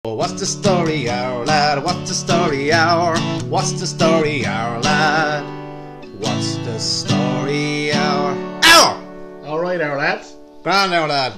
What's the story, our lad? What's the story, our? What's the story, our lad? What's the story, our? Our! Alright, our lads. Grand, our lad.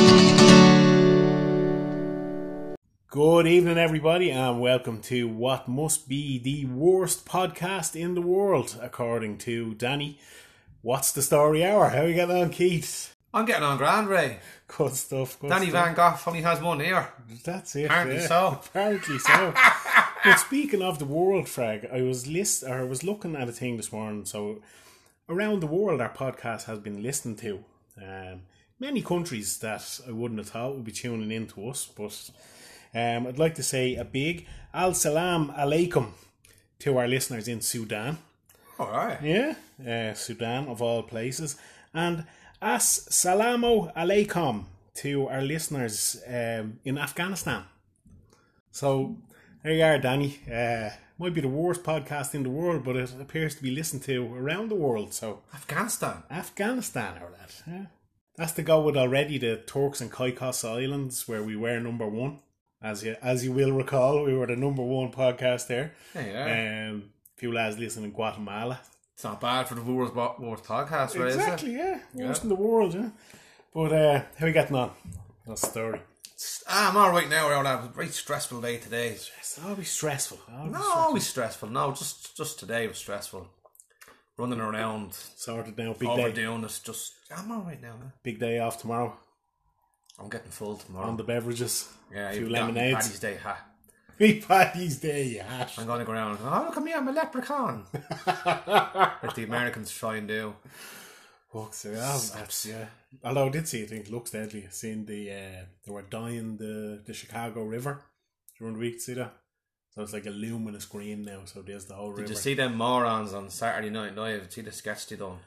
Good evening, everybody, and welcome to what must be the worst podcast in the world, according to Danny. What's the story, hour? How are you getting on, Keith? I'm getting on grand, Ray. Good stuff. Danny Van Gogh only has one ear. That's it. Apparently yeah. so. Apparently so. But speaking of the world, Frag, I was looking at a thing this morning. So around the world, our podcast has been listened to. Many countries that I wouldn't have thought would be tuning in to us, but I'd like to say a big Al-Salam Alaikum to our listeners in Sudan. Alright. Yeah, Sudan of all places. And As-Salamu Alaikum to our listeners in Afghanistan. So, there you are, Danny. Might be the worst podcast in the world, but it appears to be listened to around the world. So Afghanistan, our lad. Yeah. That's to go with already the Turks and Caicos Islands, where we were number one. As you will recall, we were the number one podcast there. Yeah. Few lads listening in Guatemala. It's not bad for the worst podcast, right? Exactly, yeah. Worst in the world, yeah. But how are you getting on? That's the story. I'm alright now, Aaron. It was a very stressful day today. It's always stressful. Always stressful. No, just today was stressful. Running around. Sorted now, big day. Overdoing it. I'm alright now. Big day off tomorrow. I'm getting full tomorrow. On the beverages. Yeah, a few you've got me lemonades. Paddy's Day hat. Me Paddy's Day, you hat. I'm going to go around. Oh, look at me, I'm a leprechaun. Like the Americans try and do. Fuck's yeah. Although I did see, I think, looks deadly. Seeing they were dyeing the Chicago River during the week. See that? So it's like a luminous green now. So there's the whole river. Did you see them morons on Saturday Night Live? See the sketch they done?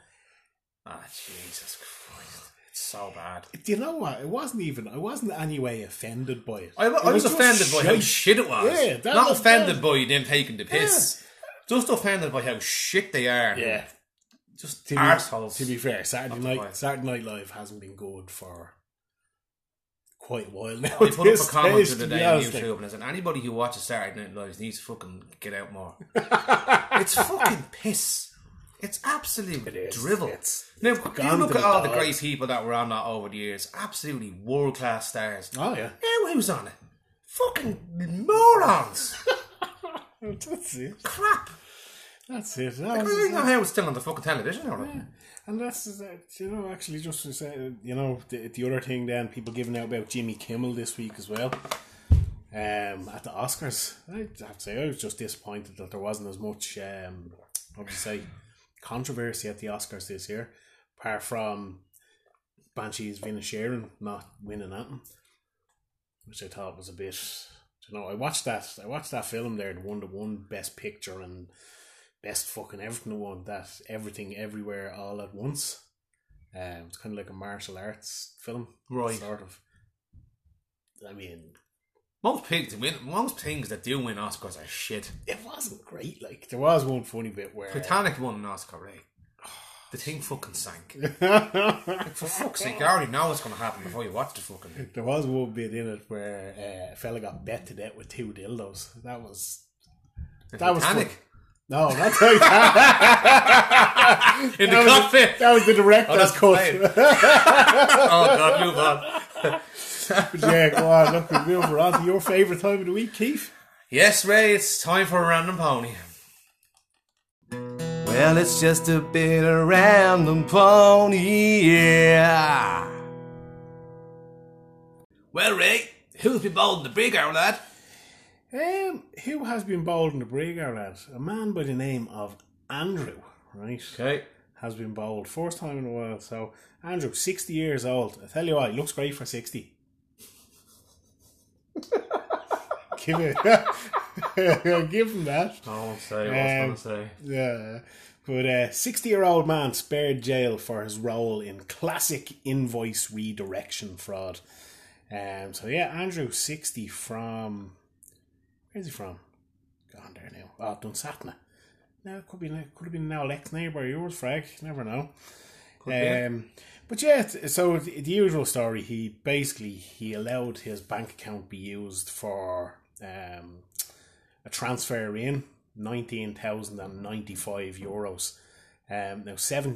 Jesus Christ. It's so bad. Do you know what? I wasn't anyway offended by it. I was offended by how shit it was. Yeah, not offended by them taking the piss. Yeah. Just offended by how shit they are. Yeah. Just arseholes. To be fair, Saturday Night Live hasn't been good for quite a while now. I put up a comment the other day on YouTube and I said, anybody who watches Saturday Night Live needs to fucking get out more. It's fucking piss. It's absolute drivel. Now, you look at all the great people that were on that over the years. Absolutely world-class stars. Oh, yeah. Now who's on it? Fucking morons. That's it. Crap. That's it. I don't know how it's still on the fucking television. Yeah. And that's, actually just to say, the other thing then, people giving out about Jimmy Kimmel this week as well. At the Oscars, I have to say, I was just disappointed that there wasn't as much, controversy at the Oscars this year, apart from Banshees of Inisherin not winning that, which I thought was a bit. I watched that film there, the one that won Best Picture and Best fucking everything won that Everything Everywhere All at Once. It's kind of like a martial arts film, right? Sort of. I mean, most things that do win Oscars are shit. It wasn't great. Like, there was one funny bit where Titanic won an Oscar, right? The thing fucking sank. Like, for fuck's sake, you already know what's going to happen before you watch the fucking. There was one bit in it where a fella got bet to death with 2 dildos. That was Titanic. No, not Titanic. In the cockpit. That was the director's cut. Oh God, move on. But yeah, go on. Look, we're moving on to your favourite time of the week, Keith. Yes, Ray, it's time for a random pony. Well, it's just a bit of random pony, yeah. Well, Ray, who's been bowling the brig, our lad? Who has been bowled in the brig, our lad? A man by the name of Andrew, right? Okay. Has been bowled. First time in a while. So, Andrew, 60 years old. I tell you what, he looks great for 60. Give him that. I won't say what I was going to say. Yeah. But a 60-year-old man spared jail for his role in classic invoice redirection fraud. So yeah, Andrew, 60 from... Where's he from? Gone there now. Oh, Dunsatna. Now, could have been now next neighbour of yours, Frank. Never know. But yeah, so the usual story. He allowed his bank account to be used for a transfer in €19,095. Now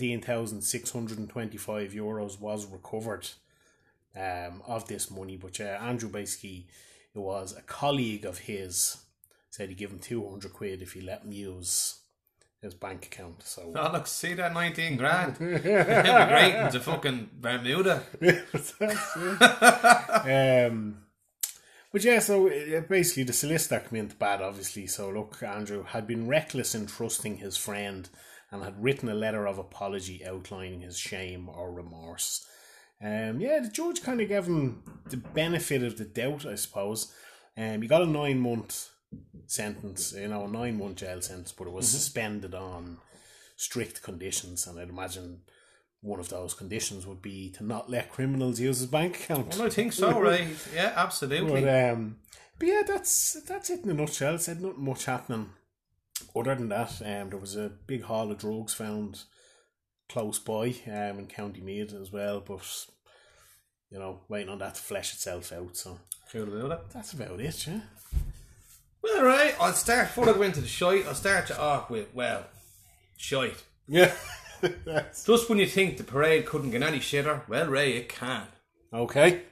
€17,625 was recovered of this money, but Andrew basically, it was a colleague of his said he'd give him £200 if he let him use his bank account. So look, see that 19 grand. Immigrating to fucking Bermuda. But yeah, so basically the solicitor came into bad, obviously. So look, Andrew had been reckless in trusting his friend and had written a letter of apology outlining his shame or remorse. The judge kind of gave him the benefit of the doubt, I suppose. He got a 9-month sentence, a 9-month jail sentence, but it was suspended on strict conditions, and I'd imagine one of those conditions would be to not let criminals use his bank account. Well, I think so, right? Yeah, absolutely. But yeah, that's it in a nutshell. It said nothing much happening other than that. There was a big haul of drugs found close by in County Meath as well, but waiting on that to flesh itself out. So that's about it, yeah. Well, right, I'll start, before I go into the shite, I'll start you off with, shite. Yeah. Just when you think the parade couldn't get any shitter, well, Ray, it can. Okay.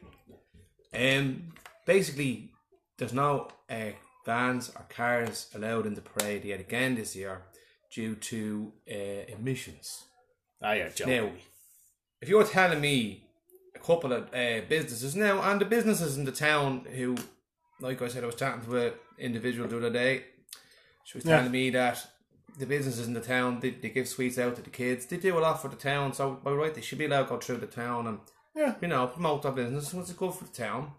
Basically, there's no vans or cars allowed in the parade yet again this year due to emissions. Ah, yeah, joking. Now, if you're telling me a couple of businesses now, and the businesses in the town who, like I said, I was chatting to an individual the other day, she was telling me that the businesses in the town, they give sweets out to the kids, they do a lot for the town, so by right they should be allowed to go through the town and promote their business. What's good for the town?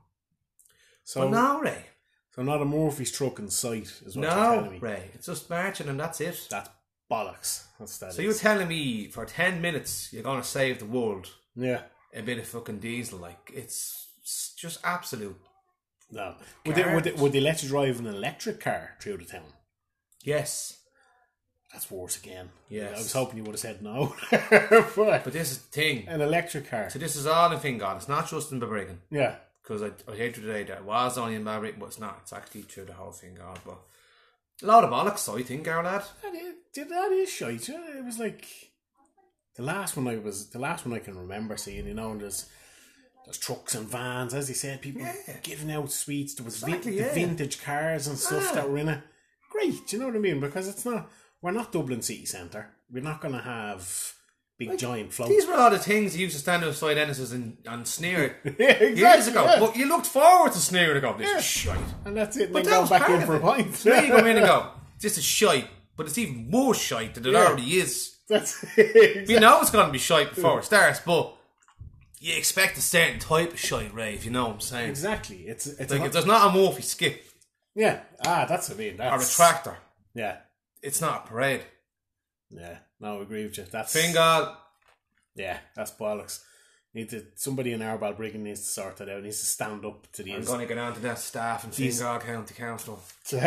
So but no, Ray. So not a Murphy's truck in sight is what you're telling me. No, Ray. It's just marching and that's it. That's bollocks. So you're telling me for 10 minutes you're going to save the world? Yeah. A bit of fucking diesel, like it's just absolute. No. Would they let you drive an electric car through the town? Yes. That's worse again. Yes. I was hoping you would have said no. but this is the thing. An electric car. So this is all in Fingal. It's not just in Balbriggan. Yeah. Because I heard today that it was only in Balbriggan, but it's not. It's actually through the whole Fingal. But a lot of bollocks, I think, our lad. That is shite. It was like the last one I can remember seeing. And there's trucks and vans, as you said, people giving out sweets. There was vintage cars and stuff that were in it. Great, do you know what I mean? Because we're not Dublin city centre. We're not going to have big giant floats. These were all the things you used to stand outside Ennis's and sneer years ago. Yeah. But you looked forward to sneering and go, this is shite. And that's it. But then go back in for a pint. Then you go in and go, this is shite. But it's even more shite than it already is. That's exactly. You know it's going to be shite before it starts, but you expect a certain type of shite, Ray, if you know what I'm saying. Exactly. It's like if there's not a Murphy skip. Yeah. That's what I mean. Or a tractor. Yeah. It's not a parade. Yeah. No, I agree with you. That's Fingal. Yeah, that's bollocks. Somebody in our Balbriggan needs to sort that out. Needs to stand up to these. I'm going to get on to that staff in Fingal County Council.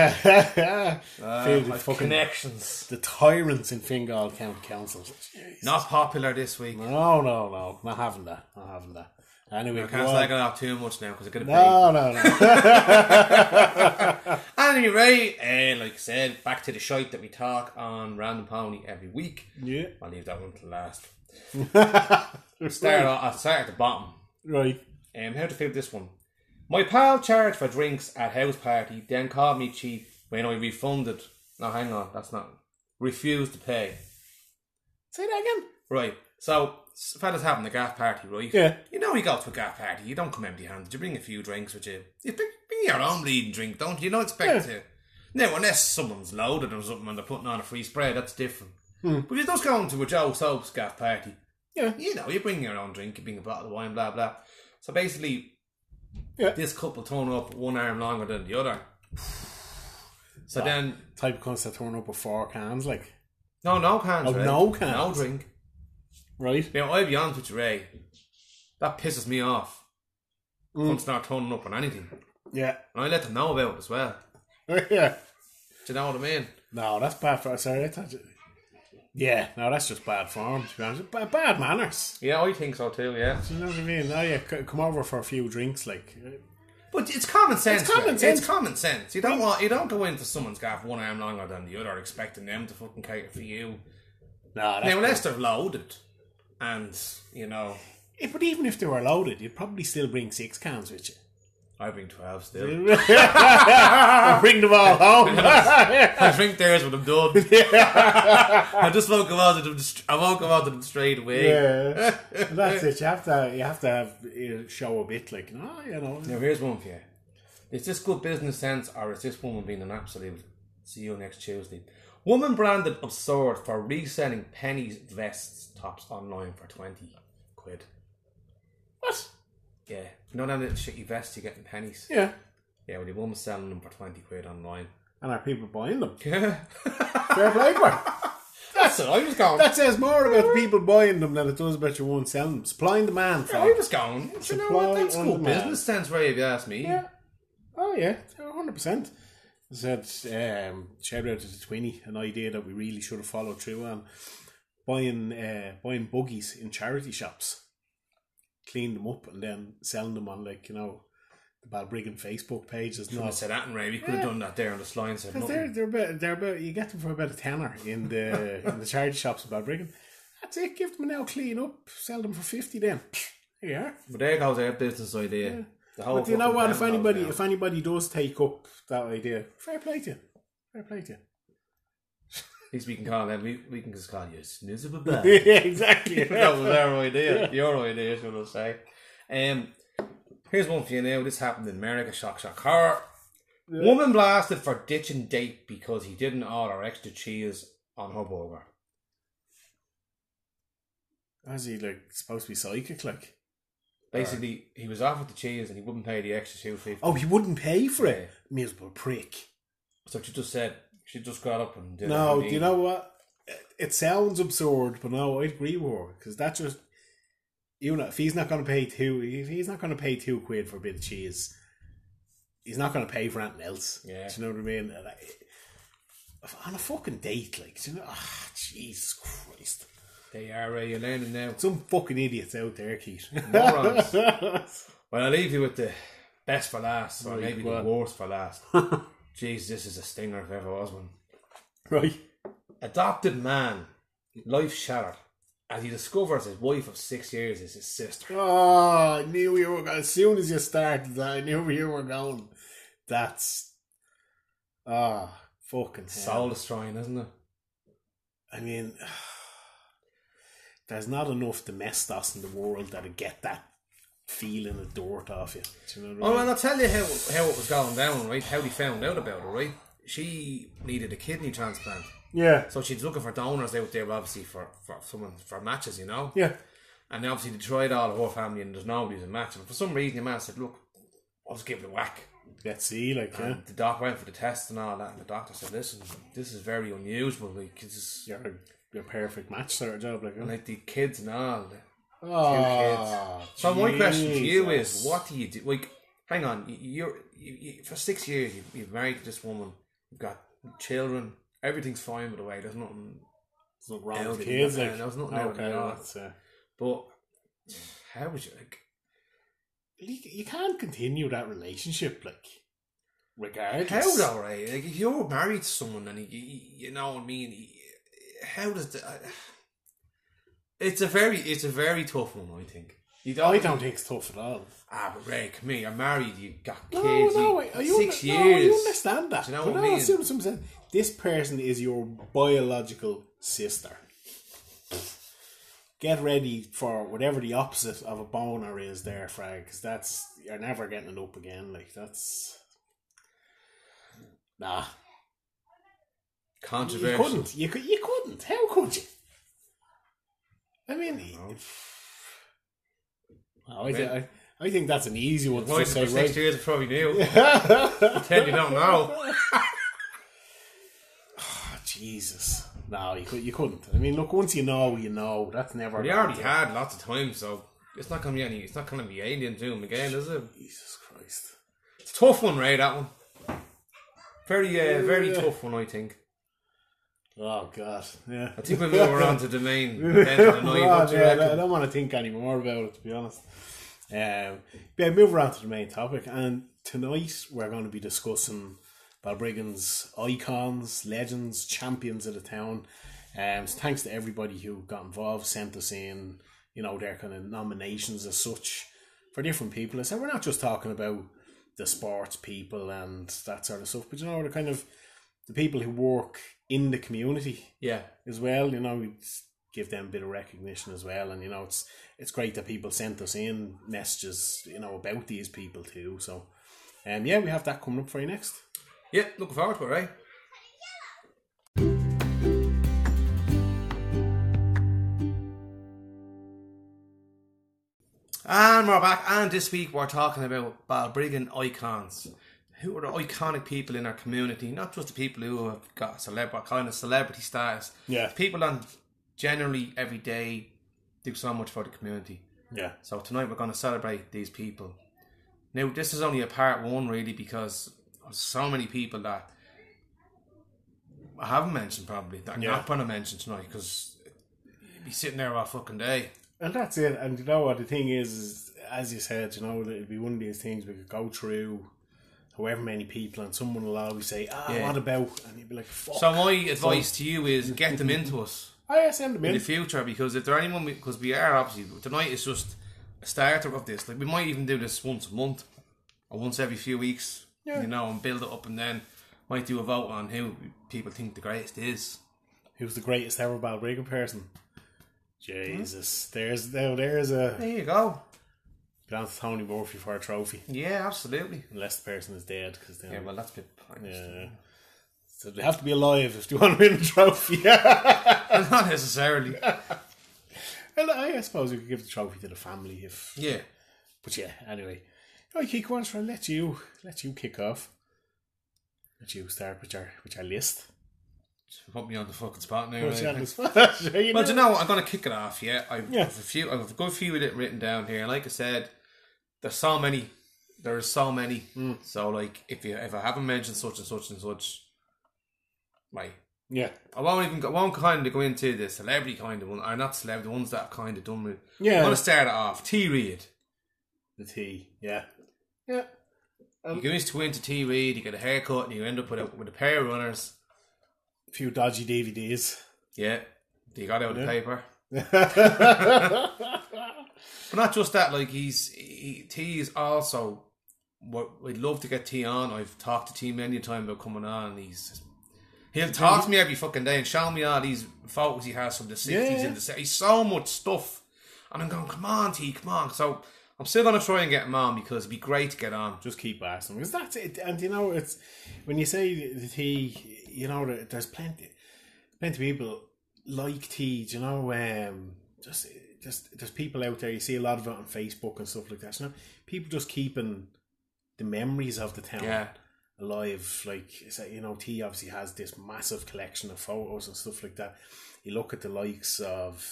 Fucking connections. The tyrants in Fingal County Council. Jesus. Not popular this week. No. Not having that. Anyway, I can't slag it off too much now because I'm going to No. Anyway, like I said, back to the shite that we talk on Random Pony every week. Yeah. I'll leave that one to last. I'll start at the bottom. Right. How to feel this one? My pal charged for drinks at house party, then called me cheap when I refunded. No, hang on, that's not. Refused to pay. Say that again. Right. So, fellas having a gaff party, right? Yeah. You know you go to a gaff party, you don't come empty-handed. You bring a few drinks with you. You bring your own bleeding drink, don't you? You don't expect to. Now, unless someone's loaded or something and they're putting on a free spray, that's different. But if you're just going to a Joe Soap's gaff party, you bring your own drink, you bring a bottle of wine, blah, blah. So basically, this couple turn up one arm longer than the other. So then... Type of cunts that turn up with 4 cans, like... No cans, Oh, Ray. no cans? No drink. Right. Now, I'll be honest with you, Ray. That pisses me off. Cunts not turning up on anything. Yeah. And I let them know about it as well. Yeah. Do you know what I mean? No, that's bad for... Sorry, I thought you... Yeah, no, that's just bad form, to be honest. Bad manners. Yeah, I think so too, yeah. Do you know what I mean? Oh, yeah, come over for a few drinks, like... But it's common sense. It's common sense. You don't go into someone's gaff one arm longer than the other, expecting them to fucking cater for you. No, now, unless they're loaded, and you know. Yeah, but even if they were loaded, you'd probably still bring 6 cans with you. I bring 12 still. I bring them all home. I drink theirs when I'm done. I just won't go on to them. I won't go on to them straight away. Yeah, that's it. You have to have show a bit, like, no, you know. Now here's one for you. Is this good business sense, or is this woman being an absolute? See you next Tuesday. Woman branded absurd for reselling pennies vests tops online for 20 quid. What? Yeah, you know that little shitty vests you get in pennies? Yeah. Yeah, well, the woman's selling them for 20 quid online. And are people buying them? Yeah. Fair play for her. That's what I was going. That says more about people buying them than it does about your one selling them. Supplying demand. Yeah, I was going. You know what? That's good business sense, Ray, if you ask me. Yeah. Oh, yeah. 100%. I said, shout out to the Twinny, an idea that we really should have followed through on. Buying buggies in charity shops. Clean them up and then selling them on, like, you know, the Balbriggan Facebook page. Shouldn't have said that, Ray. We could have done that there on the slide. They're about, you get them for about £10 in the charity shops of Balbriggan. That's it. Give them now, clean up, sell them for 50 then. There you are. But there goes our business idea. Yeah. The whole but you know what? If anybody does take up that idea, fair play to you. Fair play to you. At least we can call them. We can just call you Snizzababa. Yeah, exactly. That was our idea. Yeah. Your idea, should I say? Here's one for you now. This happened in America. Shock, horror. Yeah. Woman blasted for ditching date because he didn't order extra cheese on her burger. Is he like supposed to be psychic? Like, basically, he was offered the cheese and he wouldn't pay the extra $2.50. Oh, he wouldn't pay for it. Miserable prick. So she just said. She just got up and did it. No, do you know what? It sounds absurd, but no, I agree with her because that's just, you know, if he's not going to pay £2 quid for a bit of cheese, he's not going to pay for anything else. Yeah, do you know what I mean? On a fucking date, like, do you know? Oh, Jesus Christ! They are. You're learning now. Some fucking idiots out there, Keith. Morons. Well, I'll leave you with the best for last, or maybe the worst for last. Jeez, this is a stinger if ever was one. Right. Adopted man, life shattered, as he discovers his wife of 6 years is his sister. Oh, I knew you were going. As soon as you started that, I knew you were going. That's... fucking hell. Soul destroying, isn't it? I mean, there's not enough domestos in the world that'd get that feeling of dirt off you. Do you know what I mean? Well, I'll tell you how it was going down, right? How they found out about it, right? She needed a kidney transplant. Yeah. So she's looking for donors out there, obviously, for someone, for matches, you know? Yeah. And obviously they tried all of her family and there's nobody's a match. And for some reason the man said, look, I'll just give it a whack. Let's see, like, and the doc went for the test and all that, and the doctor said, listen, this is very unusual, like, it's your perfect match sort of job, like, and like the kids and all. Oh, so my question to you is, what do you do? Like, hang on, you for 6 years you've married this woman, you've got children, everything's fine by the way. There's nothing wrong with kids. There's nothing out there. But how would you like? You can't continue that relationship, like, regardless. How though, right? Like, if you're married to someone and you know what I mean, how does that? It's a very tough one, I think. I don't think it's tough at all. But Ray, come here, you're married, you've got kids, 6 years. No, I understand that. Do you know what I mean? As soon as someone said, this person is your biological sister. Get ready for whatever the opposite of a boner is there, Frag, because you're never getting it up again. Like, that's... Nah. Controversial. You couldn't. How could you? I mean... I think that's an easy one to say, right? 6 years, I probably knew. Pretend you don't know. Oh, Jesus. No, you couldn't. I mean, look, once you know. That's never... We already had lots of time, so it's not going to be alien to him again, is it? Jesus Christ. It's a tough one, Ray, that one. Very tough one, I think. Oh God, yeah. I think we'll move around to the main event of the night. I don't want to think any more about it, to be honest. Move around to the main topic, and tonight we're going to be discussing Balbriggan's icons, legends, champions of the town. So thanks to everybody who got involved, sent us in, their kind of nominations as such for different people. So we're not just talking about the sports people and that sort of stuff, but the kind of the people who work in the community, as well. We give them a bit of recognition as well, and it's great that people sent us in messages, about these people too. So, we have that coming up for you next. Yeah, looking forward to it, right? And we're back, and this week we're talking about Balbriggan icons. Who are the iconic people in our community? Not just the people who have got celebrity status. Yeah. People that generally every day do so much for the community. Yeah. So tonight we're going to celebrate these people. Now, this is only a part one, really, because there's so many people that I haven't mentioned, probably, that I'm not going to mention tonight, because you'd be sitting there all fucking day. And that's it. And what the thing is, as you said, it'd be one of these things we could go through however many people, and someone will always say, what about? And you'd be like, fuck. So my advice to you is get them into us. Send them in the future, because if they're anyone, because we are obviously, tonight is just a starter of this. Like, we might even do this once a month or once every few weeks, and build it up, and then might do a vote on who people think the greatest is. Who's the greatest ever Balbriggan person? Jesus, there's a. There you go. Down to Tony Murphy for a trophy. Yeah, absolutely. Unless the person is dead, because well, that's a bit pointless. Yeah. So they have to be alive if they want to win the trophy. Not necessarily. Well, I suppose we could give the trophy to the family if. Yeah. But anyway, Keith, go on, so let you kick off. Let you start with your list. Put me on the fucking spot now. Well, you know what? I'm going to kick it off. I've a good few of it written down here. Like I said, there's so many. So like, if I haven't mentioned such and such and such, right? Yeah. I won't kind of go into the celebrity kind of one, or not celebrity, the ones that I've kind of done with. Yeah. I'm going to start it off. T. Reid. The T. Yeah. Yeah. You go to into T. Reid, you get a haircut, and you end up with a pair of runners. A few dodgy DVDs. Yeah. You got out the paper. But not just that, like, T is also what we'd love to get T on. I've talked to T many a time about coming on, and he'll talk to me every fucking day and show me all these photos he has from the 60s and the 70s. So much stuff. And I'm going, come on, T, come on. So I'm still going to try and get him on, because it'd be great to get on. Just keep asking, because that's it. And it's when you say the T, there's plenty of people like T. Just there's people out there. You see a lot of it on Facebook and stuff like that. People just keeping the memories of the town alive. Like, T obviously has this massive collection of photos and stuff like that. You look at the likes of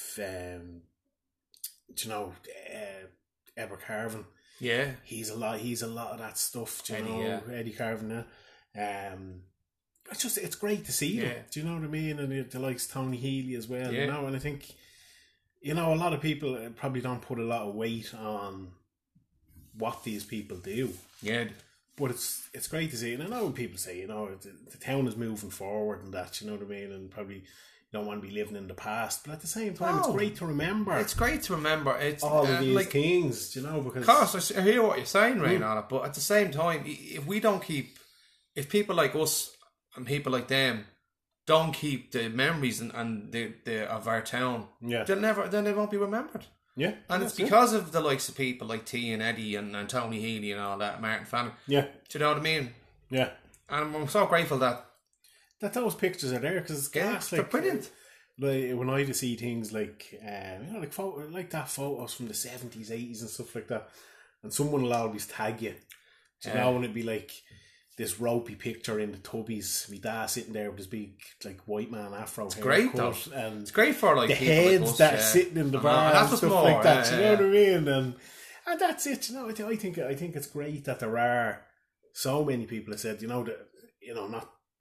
Eber Carvin. Yeah, he's a lot of that stuff. Eddie Carvin. It's great to see them. Do you know what I mean? And the likes Tony Healy as well. And I think a lot of people probably don't put a lot of weight on what these people do. Yeah. But it's great to see. And I know people say, the town is moving forward and that, you know what I mean? And probably you don't want to be living in the past. But at the same time, it's great to remember. It's great to remember. It's all of these things, because... Of course, I hear what you're saying, Rain, on it. But at the same time, if people like us and people like them don't keep the memories and the of our town, then they won't be remembered. Yeah. And it's because of the likes of people like T and Eddie and Tony Healy and all that, Martin Fanning. Yeah. Do you know what I mean? Yeah. And I'm so grateful that those pictures are there, because it's gas. They're brilliant. Like, when I see things like, like that photos from the 70s, 80s and stuff like that, and someone will always tag you. Do you know, and it'd be like this ropey picture in the tubbies, my dad sitting there with his big white man afro. It's great though. And it's great for the heads like us, that are sitting in the bar and stuff like that. You know what I mean? And that's it. I think it's great that there are so many people that said, that not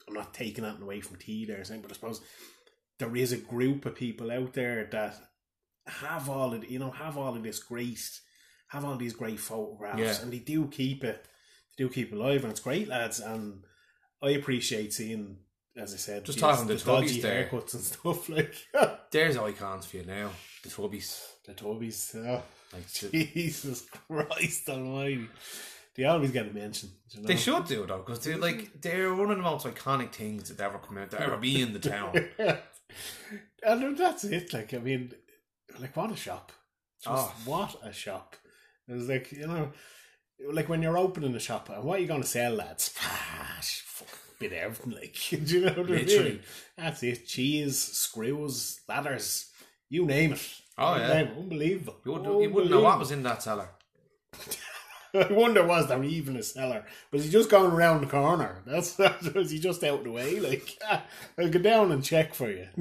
I'm not taking that away from T there, but I suppose there is a group of people out there that have all of these great photographs, and they do keep it alive, and it's great, lads. And I appreciate seeing, as I said, just talking the dodgy there, haircuts and stuff like. There's icons for you now. The Tubbies. Oh, like, Jesus Christ Almighty! They always get a mention. You know? They should do though, because they're one of the most iconic things that ever come out, that ever be in the town. And that's it. Like, I mean, like, what a shop! What a shop! It was like, you know, like when you're opening a shop, and what are you going to sell, lads? Fuck, bit of everything, like, do you know what I mean? That's it. Cheese, screws, ladders, you name it. Oh, yeah. Unbelievable. You wouldn't know what was in that cellar. I wonder, was there even a cellar? Was he just going around the corner? Was he just out the way? Like, I'll go down and check for you.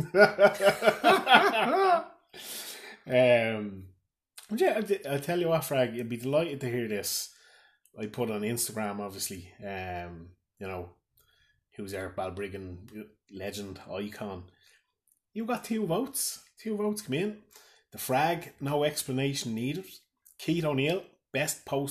Yeah, I'll tell you what, Frag, you'll be delighted to hear this. I put on Instagram, obviously, you know, who's our Balbriggan legend icon. You got 2 votes. 2 votes come in. The Frag, no explanation needed. Keith O'Neill, best post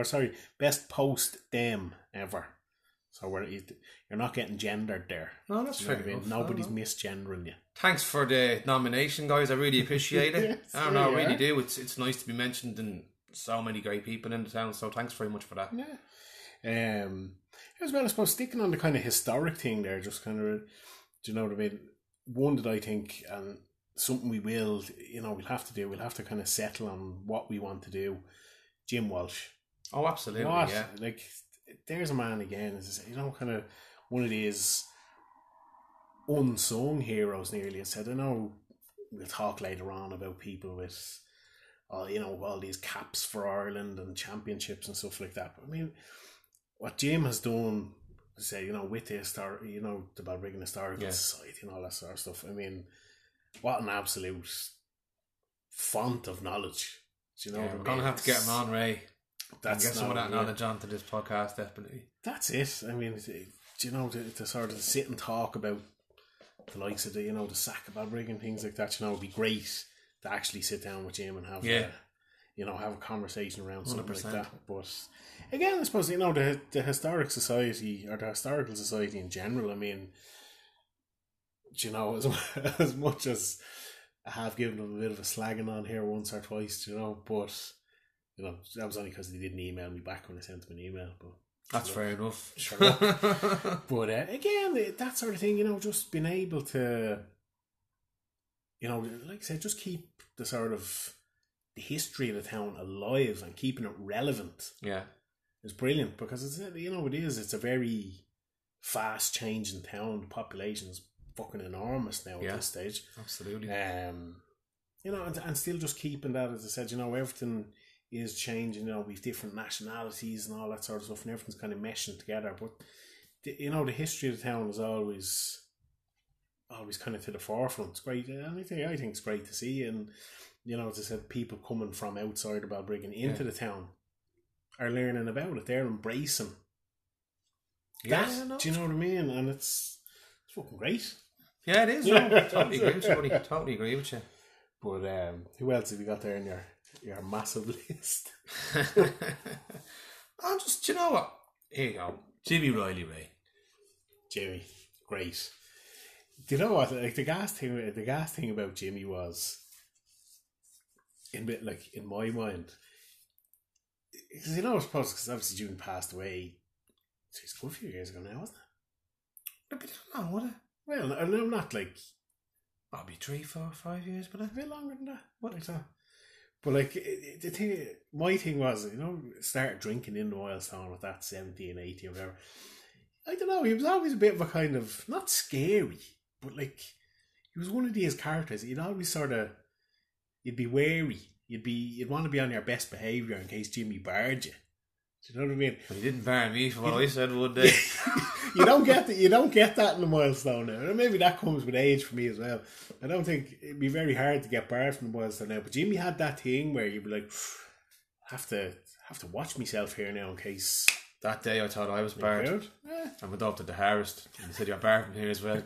dem ever. So you're not getting gendered there. No, that's fair enough. Nobody's misgendering you. Thanks for the nomination, guys. I really appreciate it. Yes, I don't know, I really do. It's nice to be mentioned and so many great people in the town. So thanks very much for that. Yeah. As well, I suppose, sticking on the kind of historic thing there, just kind of, do you know what I mean? One that I think, and something we'll have to do. We'll have to kind of settle on what we want to do. Jim Walsh. Oh, absolutely. Yeah. Like, there's a man again, as I say, you know, kind of one of these unsung heroes nearly. I said, I know we'll talk later on about people with, all these caps for Ireland and championships and stuff like that. But I mean, what Jim has done, say, you know, with the the Balbriggan Historical Society and all that sort of stuff. I mean, what an absolute font of knowledge. Do you know, we're going to have to get him on, Ray. That's get some of that knowledge onto this podcast, definitely. That's it. I mean, do you know, to sort of sit and talk about the likes of the sack of Balbriggan and things like that, you know, it'd be great to actually sit down with Jim and have have a conversation around something 100%. Like that. But again, I suppose, you know, the Historic Society, or the Historical Society in general, I mean, you know, as much as I have given them a bit of a slagging on here once or twice, you know, but, you know, that was only because they didn't email me back when I sent them an email. But that's fair enough. But again, that sort of thing, you know, just being able to, you know, like I said, just keep the sort of the history of the town alive and keeping it relevant. Yeah, is brilliant, because it's, you know, it's a very fast changing town. The population's fucking enormous now at this stage. Absolutely. You know, and still just keeping that, as I said, you know, everything is changing. You know, we've different nationalities and all that sort of stuff, and everything's kind of meshing together. But you know, the history of the town is always kind of to the forefront. It's great, and I think it's great to see. And you know, as I said, people coming from outside of Balbriggan into the town are learning about it. They're embracing that. No, do you know what I mean? And it's fucking great. Yeah, it is. No, totally agree with you, buddy. Totally agree with you. But who else have you got there in your massive list? I'm just, you know what? Here you go. Jimmy Riley, Ray. Jimmy, great. Do you know what? Like, the gas thing about Jimmy was, in my mind, because, you know, I suppose, because obviously June passed away, it's a good few years ago now, wasn't it? A bit long, would it? Well, I'm not like, probably 3, 4, 5 years, but a bit longer than that. What like that? But like, the thing, my thing was, you know, started drinking in the Wildstone with that 17, 18 or whatever. I don't know, he was always a bit of a kind of, not scary, but like, he was one of these characters. He'd always sort of, you'd be wary. You'd want to be on your best behaviour in case Jimmy barred you. Do you know what I mean? But he didn't bar me for what I said one day. You don't get that in the Milestone now. And maybe that comes with age for me as well. I don't think it'd be very hard to get barred from the Milestone now. But Jimmy had that thing where you'd be like, have to watch myself here now in case That day I thought I was barred. I went up to the Harvest and they said you're barred from here as well.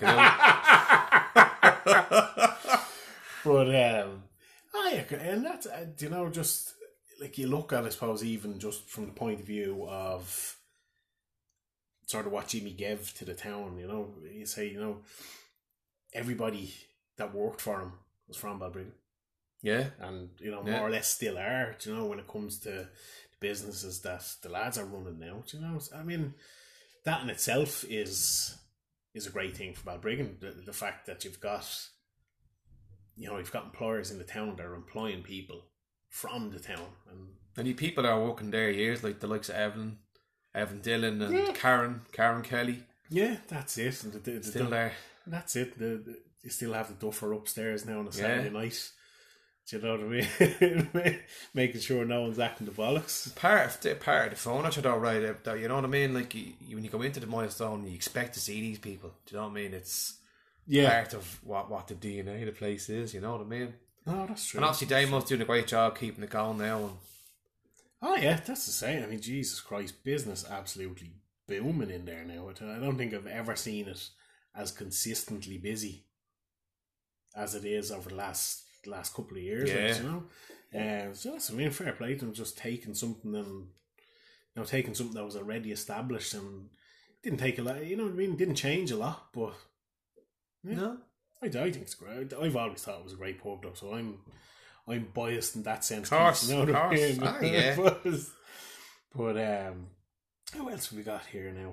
But and that's you know, just like you look at, I suppose, even just from the point of view of sort of what Jimmy gave to the town. You know, you say, you know, everybody that worked for him was from Balbriggan. Yeah, and you know, more or less still are. You know, when it comes to the businesses that the lads are running now. You know, I mean, that in itself is a great thing for Balbriggan. The fact that you've got, you know, you've got employers in the town that are employing people from the town, and you people that are working there years, like the likes of Evan Dillon and Karen Kelly. Yeah, that's it. And still there. That's it. You still have the duffer upstairs now on a Saturday night. Do you know what I mean? Making sure no one's acting the bollocks. Part of the furniture, though, right? You know what I mean? Like when you go into the Milestone, you expect to see these people. Do you know what I mean? It's part of what the DNA of the place is. You know what I mean? Oh, that's true. And obviously, Damo's doing a great job keeping it going now. And oh yeah, that's the same. I mean, Jesus Christ, business absolutely booming in there now. I don't think I've ever seen it as consistently busy as it is over the last couple of years. Yeah. You know, so that's, I mean, fair play to them, just taking something and, you know, taking something that was already established and didn't take a lot. You know what I mean? Didn't change a lot, but no, I think it's great. I've always thought it was a great pub, though. So I'm biased in that sense. Of course, you know what I mean? yeah. but what else have we got here now?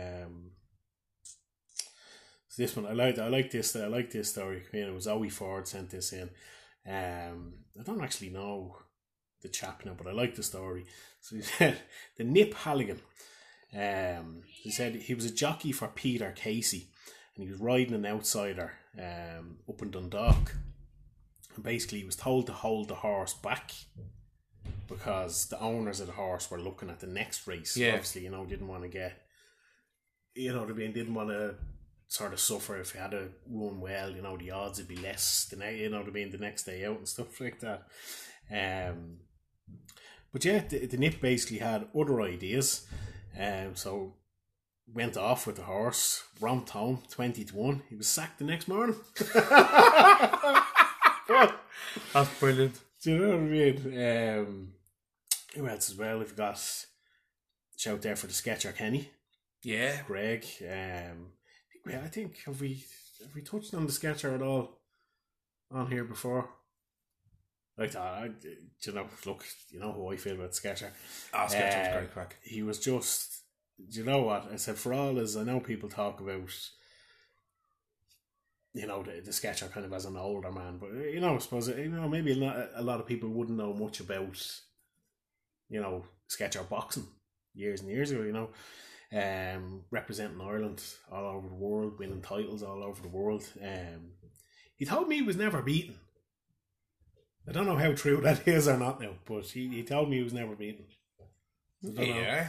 So this one, I like this story. You know, it was Owie Ford sent this in. I don't actually know the chap now, but I like the story. So he said the Nip Halligan. He said he was a jockey for Peter Casey, and he was riding an outsider up in Dundalk. And basically, he was told to hold the horse back because the owners of the horse were looking at the next race. Yeah. Obviously, you know, didn't want to get, you know what I mean, didn't want to sort of suffer if he had to run well. You know, the odds would be less than, you know what I mean, the next day out and stuff like that. But yeah, the Nip basically had other ideas. So went off with the horse, romped home 20-1. He was sacked the next morning. That's brilliant. Do you know what I mean? Who else as well? We've got shout there for the Sketcher Kenny. Yeah, Greg. I think have we touched on the Sketcher at all on here before? Like that, you know, look, you know how I feel about Sketcher. Sketcher was great crack. He was just, do you know what I said? For all as I know, people talk about, you know, the Sketcher kind of as an older man, but you know, I suppose, you know, maybe a lot of people wouldn't know much about, you know, Sketcher boxing years and years ago. You know, representing Ireland all over the world, winning titles all over the world. He told me he was never beaten. I don't know how true that is or not now, but he told me he was never beaten. Yeah.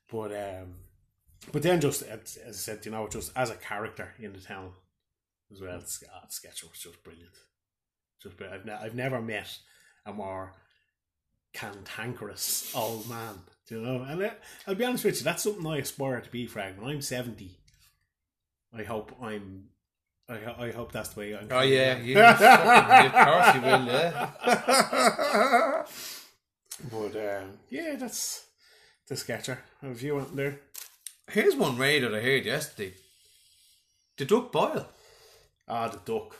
But then just, as I said, you know, just as a character in the town as well, Sketcher was just brilliant. I've never met a more cantankerous old man, you know. And I'll be honest with you, that's something I aspire to be, Frank. When I'm 70, I hope that's the way I'm. Oh yeah, of course you will, yeah. But yeah, that's the Sketcher. Have you went there? Here's one raid that I heard yesterday. The Duck Boyle. Ah, the Duck.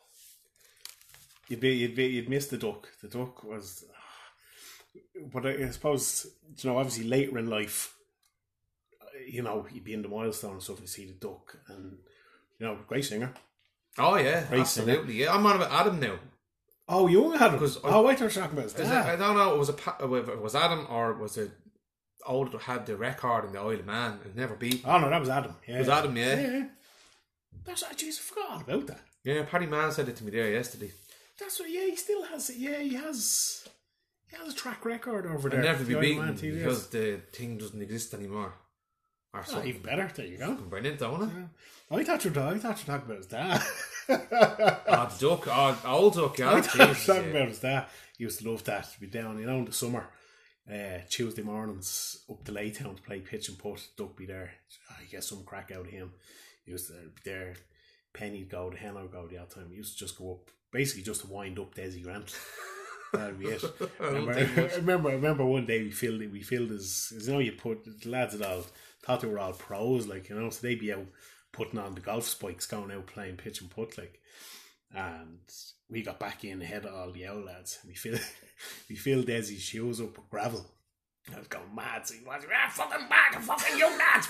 You'd miss the Duck. The Duck was, but I suppose, you know, obviously later in life, you know, you'd be in the Milestone and stuff and see the Duck, and you know, great singer. Oh yeah, great absolutely. Singer. Yeah, I'm on about Adam now. Oh, you only had him? I thought you were talking about his dad. I don't know. It was Adam or was it old that had the record in the Isle of Man and never beat? Oh no, that was Adam. Yeah, it was Adam. Yeah. That's jeez, I forgot all about that. Yeah, Paddy Mann said it to me there yesterday. That's what. Yeah, he still has it. Yeah, he has a track record over there. Never be beaten because the thing doesn't exist anymore. Oh, even better. There you go. Brilliant, don't it? Yeah. I thought you were talking about his dad. The Duck, old Duck. Yeah, I thought you were talking about his dad. He used to love that to be down, you know, in the summer. Tuesday mornings up to Laytown to play pitch and putt. Duck be there. I get some crack out of him. He was there. Penny'd go, the hen would go the other time. He used to just go up, basically just to wind up Desi Grant. That'd be it. I remember one day we filled his, you know, you put the lads that all thought they were all pros, like, you know, so they'd be out putting on the golf spikes, going out playing pitch and putt, like, and we got back in ahead of all the owl lads. We filled Desi's shoes up with gravel. I was going mad, so he was fucking back, fucking you lads,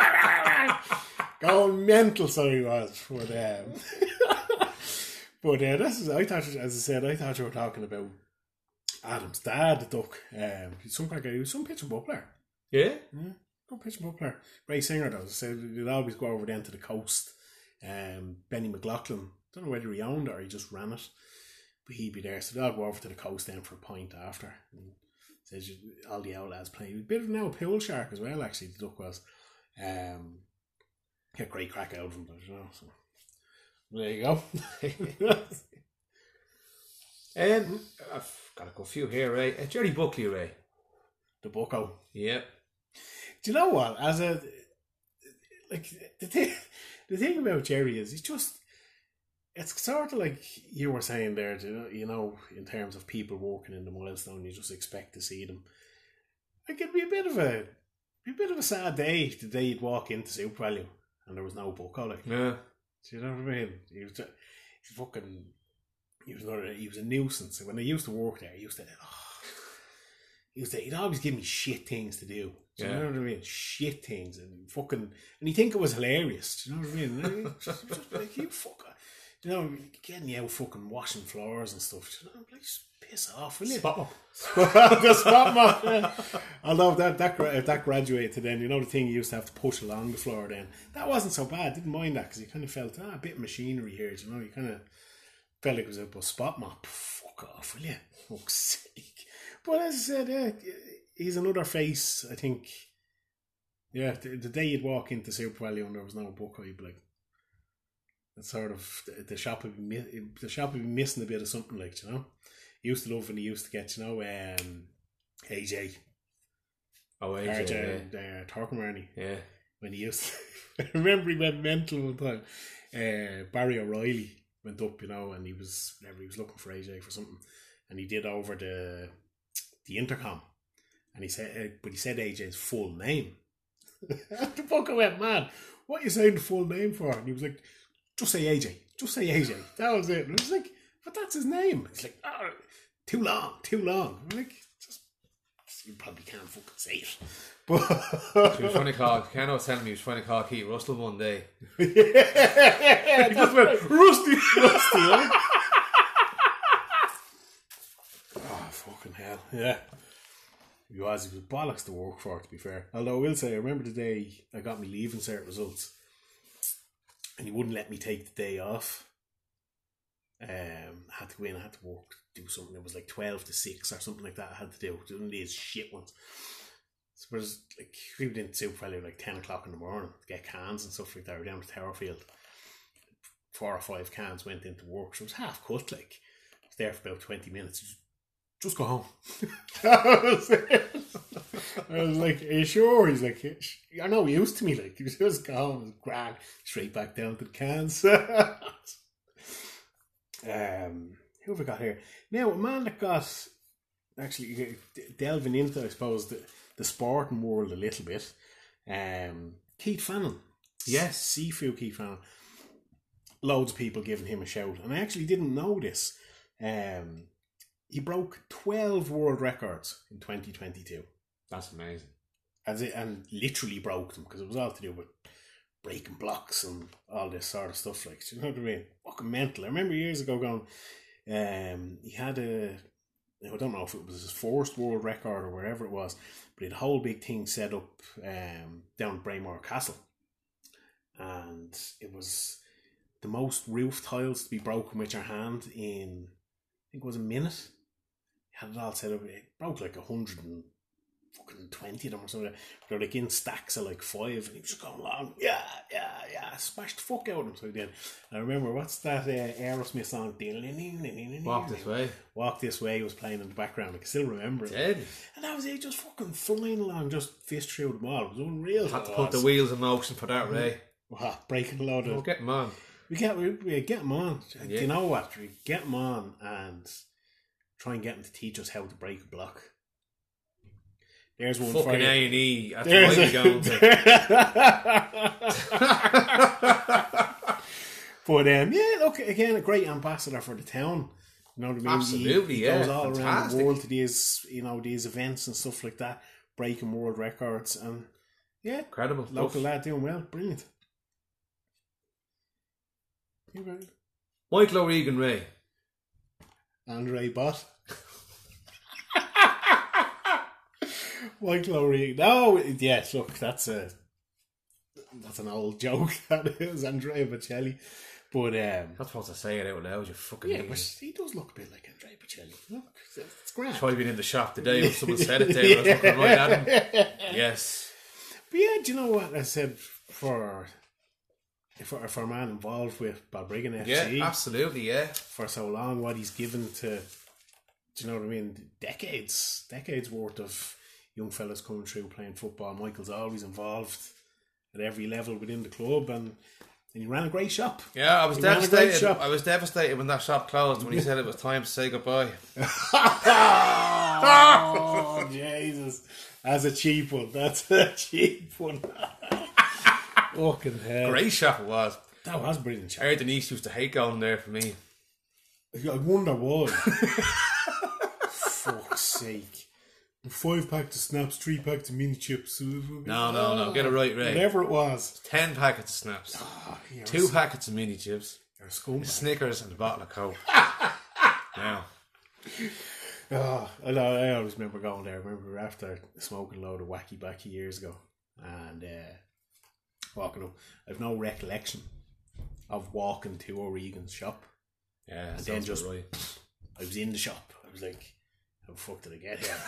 going mental, so he was. But this is, I thought, as I said, I thought you were talking about Adam's dad, the Duck. He's some crack, he was some pitch and putt player. Yeah? Good pitch and putt player. Great singer, though. As I said, he'd always go over then to the coast. Benny McLaughlin, don't know whether he owned it or he just ran it, but he'd be there. So they'll go over to the coast then for a pint after. And says all the owl lads playing. A bit of now a pool shark as well, actually, the Duck was. Get great crack out of him, you know. So there you go. I've got a few here, Ray. Jerry Buckley, Ray. The Bucko. Yep. Do you know what? As a like the thing about Jerry is it's sort of like you were saying there, you know, in terms of people working in the Milestone, you just expect to see them. Like it'd be a bit of a sad day the day you'd walk into Super Value and there was no Bucko, like. Yeah. Do you know what I mean? He was a nuisance. When I used to work there, he'd always give me shit things to do. Do you know what I mean? Shit things and you think it was hilarious. Do you know what I mean? Just like, you fucker. You know, getting you out fucking washing floors and stuff. You know, like, just piss off, will you? Spot mop. The spot mop, yeah. Although that graduated then, you know, the thing you used to have to push along the floor then. That wasn't so bad. Didn't mind that because you kind of felt, a bit of machinery here. You know, you kind of felt like it was a spot mop. Fuck off, will you? Fuck's sake. But as I said, he's another face, I think. Yeah, the day you'd walk into Super Value and there was no Bucko, you'd be like, it's sort of the shop would be missing a bit of something, like, you know. He used to love when he used to get, you know, AJ. Oh, AJ, Torquemarney. Yeah. When he used to, I remember he went mental one time. Barry O'Reilly went up, you know, and he was looking for AJ for something, and he did over the intercom, and he said AJ's full name. The fucker went mad. What are you saying the full name for? And he was like, just say AJ. Just say AJ. That was it. And I was like, but that's his name. It's like, too long. I'm like, just you probably can't fucking say it. But he was trying to call. Ken was telling me he was trying to call Keith Russell one day. Yeah, he just went Rusty. Right? Oh, fucking hell. Yeah. He was bollocks to work for, to be fair. Although I will say, I remember the day I got my leaving cert results and he wouldn't let me take the day off. I had to go in, I had to work, do something. It was like 12 to 6 or something like that I had to do. One of these shit ones. So it was like, we went into Super Value like 10 o'clock in the morning to get cans and stuff like that. We were down to Towerfield. 4 or 5 cans went into work. So it was half cut, like. I was there for about 20 minutes. Just go home. I was like, are you sure? He's like, I know, he used to me, like, he was just go home, it was grand, straight back down to the cans. Who have we got here? Now, a man that got, actually, delving into, I suppose, the sporting world a little bit, Keith Fannin. Yes. Seafood Keith Fannin. Loads of people giving him a shout. And I actually didn't know this. He broke 12 world records in 2022. That's amazing. And literally broke them, because it was all to do with breaking blocks and all this sort of stuff. Like, do you know what I mean? Fucking mental. I remember years ago going, he had I don't know if it was his first world record or wherever it was, but he had a whole big thing set up down at Braemar Castle. And it was the most roof tiles to be broken with your hand in, I think it was a minute. He had it all set up. It broke like 120 of them or something. They're like in stacks of like 5, and he was just going along, yeah, smashed the fuck out of him. So he did. I remember, what's that Aerosmith song? Walk This Way. Walk This Way was playing in the background. I can still remember it. Did? And that was it, just fucking flying along, just fist through them all. It was unreal. Had to put the wheels in motion for that, Ray. Wow, breaking a load of... We'll get him on. We get them on. Yeah. You know what? We get them on and try and get them to teach us how to break a block. There's one fucking for you. A&E. That's what we're going to. But yeah, look, again, a great ambassador for the town. You know what I mean? Absolutely, he goes all around the world to these, these events and stuff like that, breaking world records, and yeah, incredible. Local lad doing well, brilliant. Michael O'Regan, Ray. Andre Bott. Michael O'Regan. No, yes, look, that's an old joke. That is Andrea Bocelli. But not supposed to say it out loud, you fucking idiot. But he does look a bit like Andrea Bocelli. Look, it's grand. Probably been in the shop today when someone said it there. I was looking right at him. Yes. But yeah, do you know what I said for a man involved with Balbriggan FC? Yeah, absolutely, yeah. For so long, what he's given to, do you know what I mean? Decades worth of young fellas coming through playing football. Michael's always involved at every level within the club, and he ran a great shop. Yeah, I was devastated. I was devastated when that shop closed, when he said it was time to say goodbye. Oh, Jesus. That's a cheap one. Fucking hell. Great shop it was. That was brilliant shop. I heard Denise used to hate going there for me. I wonder why. Fuck's sake. 5 packs of snaps, 3 packs of mini chips. No. Get it right, Ray. Whatever it was. 10 packets of snaps. 2 packets of mini chips. Snickers and a bottle of Coke. Now. Oh, I always remember going there. I remember we were after smoking a load of wacky backy years ago. And walking up. I have no recollection of walking to O'Regan's shop. Yeah, and then just right. I was in the shop. I was like, how the fuck did I get here?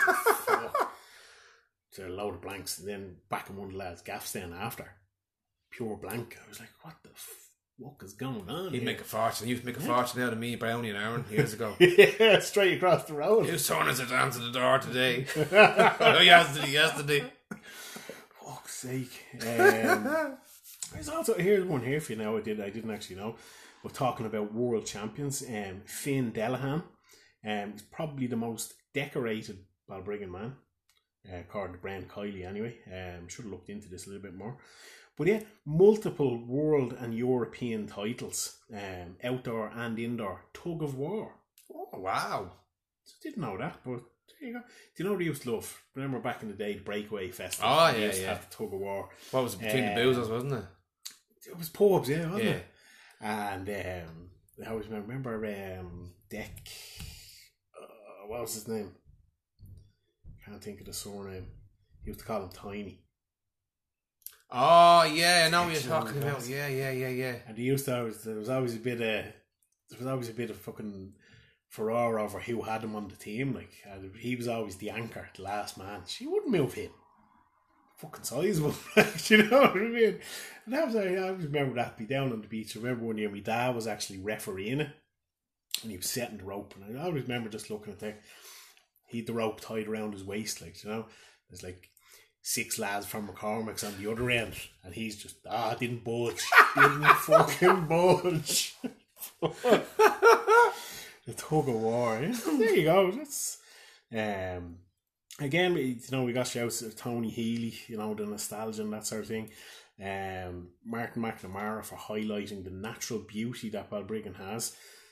So a load of blanks, and then back in one of the lads' gaffs then after. Pure blank. I was like, what the fuck is going on? He'd make a fortune. He used to make a fortune out of me, Brownie and Aaron, years ago. Yeah, straight across the road. Whose turn is it to answer the door today? Oh, yesterday. Fuck's sake. There's also, here's one here for you now. I didn't actually know. We're talking about world champions. Finn Delahan. He's probably the most decorated Balbriggan man, according to Brian Kiley anyway. Should have looked into this a little bit more. But yeah, multiple world and European titles, outdoor and indoor, tug of war. Oh, wow. Didn't know that, but there you go. Do you know what I used to love? Remember back in the day, the Breakaway Festival? Oh, they yeah, used to have the tug of war. What was it, between the boozers, wasn't it? It was pubs, yeah, wasn't it? And I always remember Deck... what was his name? Can't think of the surname. He used to call him Tiny. Oh yeah, I know what you're talking about. Yeah. And he used to there was always a bit of fucking furore over who had him on the team. Like he was always the anchor, the last man. She wouldn't move him. Fucking sizable, you know what I mean? And that was I always remember that be down on the beach. I remember one year my dad was actually refereeing it. And he was setting the rope, and I always remember just looking at that. He had the rope tied around his waist, like, you know. There's like 6 lads from McCormick's on the other end, and he's just didn't budge, didn't fucking budge. The tug of war. Yeah? There you go. That's again, you know, we got shouts of Tony Healy, you know, the nostalgia and that sort of thing. Martin McNamara for highlighting the natural beauty that Balbriggan has.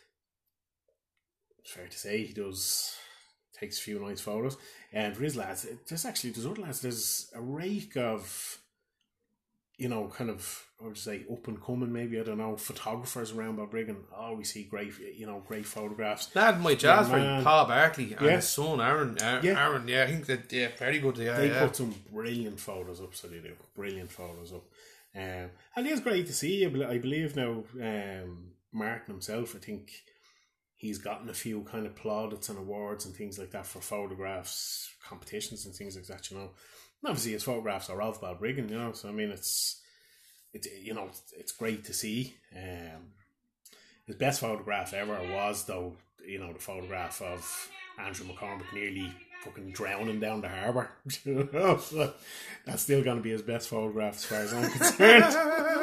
It's fair to say he takes a few nice photos. And for his lads, there's other lads, there's a rake of, you know, kind of, I would say, up and coming, maybe, I don't know, photographers around Balbriggan. Always see great photographs. Lad, my jazz friend, Paul Barkley, and his son, Aaron. Aaron, I think that, very good. They put some brilliant photos up, so they do. Brilliant photos up. And it's great to see. I believe now, Martin himself, I think, he's gotten a few kind of plaudits and awards and things like that for photographs, competitions and things like that, you know. And obviously his photographs are of Balbriggan, you know, so I mean it's it's great to see. His best photograph ever was, though, the photograph of Andrew McCormick nearly fucking drowning down the harbour. That's still going to be his best photograph as far as I'm concerned.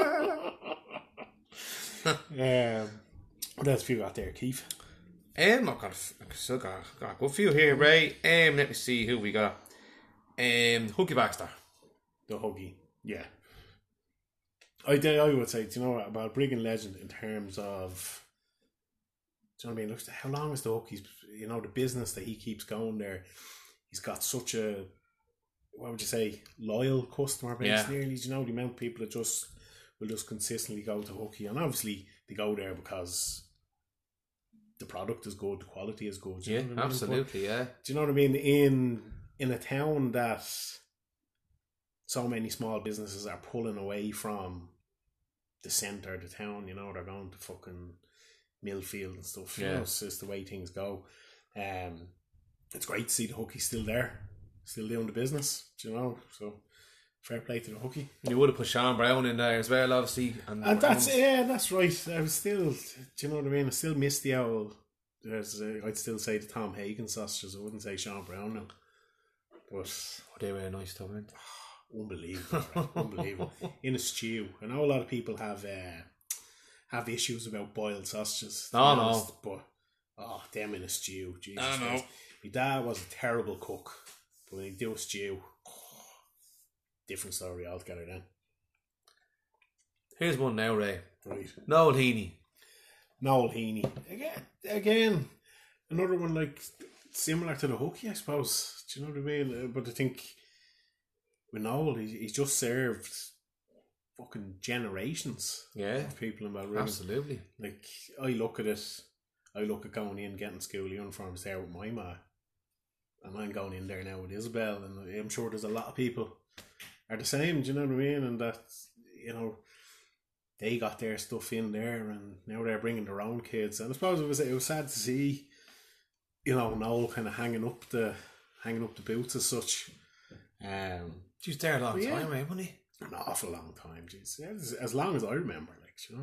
What else have you got there, Keith? I've still got a good few here, Ray. Let me see who we got. Hookie Baxter. The Huggy, yeah. I would say, about Brigand Legend in terms of, do you know what I mean? Look, how long is the Hook? He's, the business that he keeps going there. He's got such a, what would you say, loyal customer base nearly. The amount of people that will just consistently go to Hookie, and obviously they go there because the product is good, the quality is good. Yeah, absolutely. Yeah. Do you know what I mean? In a town that so many small businesses are pulling away from the centre of the town, they're going to fucking Millfield and stuff. It's just the way things go. It's great to see the Hookie still there, still doing the business, so fair play to the Hookie. You would have put Sean Brown in there as well, obviously. And that's right. I was still, do you know what I mean? I still miss the old, I'd still say the Tom Hagen sausages. I wouldn't say Sean Brown now. But they were nice too, weren't they? Unbelievable, right? Unbelievable. In a stew. I know a lot of people have issues about boiled sausages. No. But them in a stew. Jesus I know. Christ. My dad was a terrible cook, but when he do a stew, different story altogether then. Here's one now, Ray. Right. Noel Heaney. Again, another one like similar to the Hookie, I suppose. Do you know what I mean? But I think with Noel, he's just served fucking generations of people in Balbriggan. Absolutely. Like, I look at going in, getting school uniforms there with my ma, and I'm going in there now with Isabel, and I'm sure there's a lot of people are the same, do you know what I mean? And that, they got their stuff in there, and now they're bringing their own kids. And I suppose it was sad to see, Noel kind of hanging up the boots as such. She's there a long time, right, wasn't he? An awful long time, jeez. As long as I remember,